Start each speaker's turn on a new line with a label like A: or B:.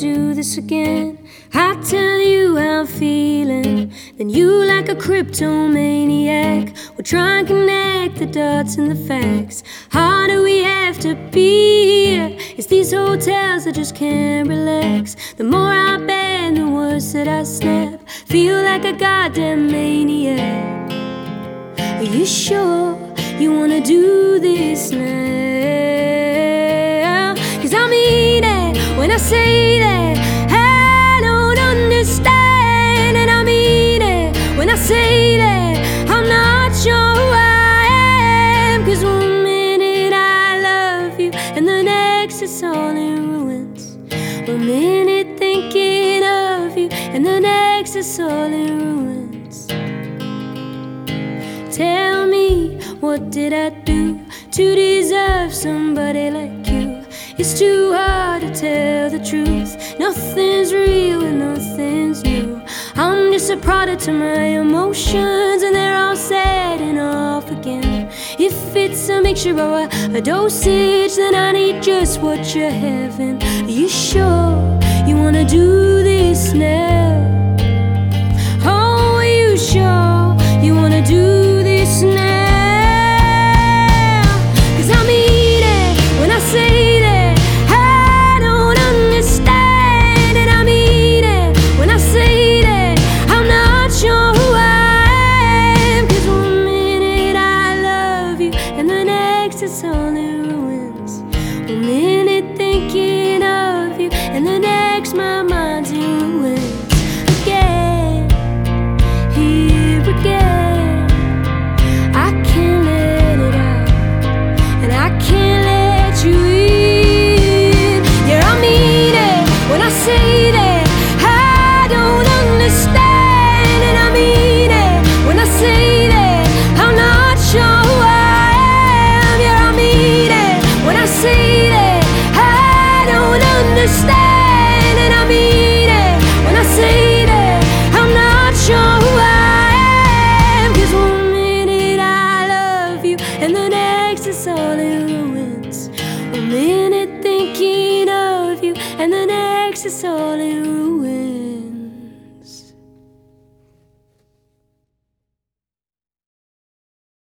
A: do this again. I tell you how I'm feeling, then you, like a cryptomaniac, will try and connect the dots and the facts. How do we have to be here? It's these hotels that just can't relax. The more I bend, the worse that I snap. Feel like a goddamn maniac. Are you sure you wanna do this now? 'Cause I mean it when I say that I don't understand. And I mean it when I say that I'm not sure who I am. 'Cause one minute I love you and the next it's all in ruins. One minute thinking of you and the next it's all in ruins. Tell me, what did I do to deserve somebody like you? It's too hard to tell the truth. Nothing's real and nothing's new. I'm just a product to my emotions, and they're all setting off again. If it's a mixture or a dosage, then I need just what you're having. Are you sure you wanna do this now? Oh, are you sure you wanna do this now? 'Cause I mean it when I say that I don't understand. And I mean it when I say that I'm not sure who I am. 'Cause one minute I love you and the next it's all in ruins. One minute thinking of you and the next my mind's in ruins. Again, here again, I can't let it out, and I can't let you in. Yeah, I mean it when I say that I don't understand. And I mean it when I say that I'm not sure who I am. Yeah, I mean it when I say that I don't understand. And I mean it when I say that I'm not sure who I am. 'Cause one minute I love you and the next it's all in ruins. One minute thinking of you and the next it's all in ruins.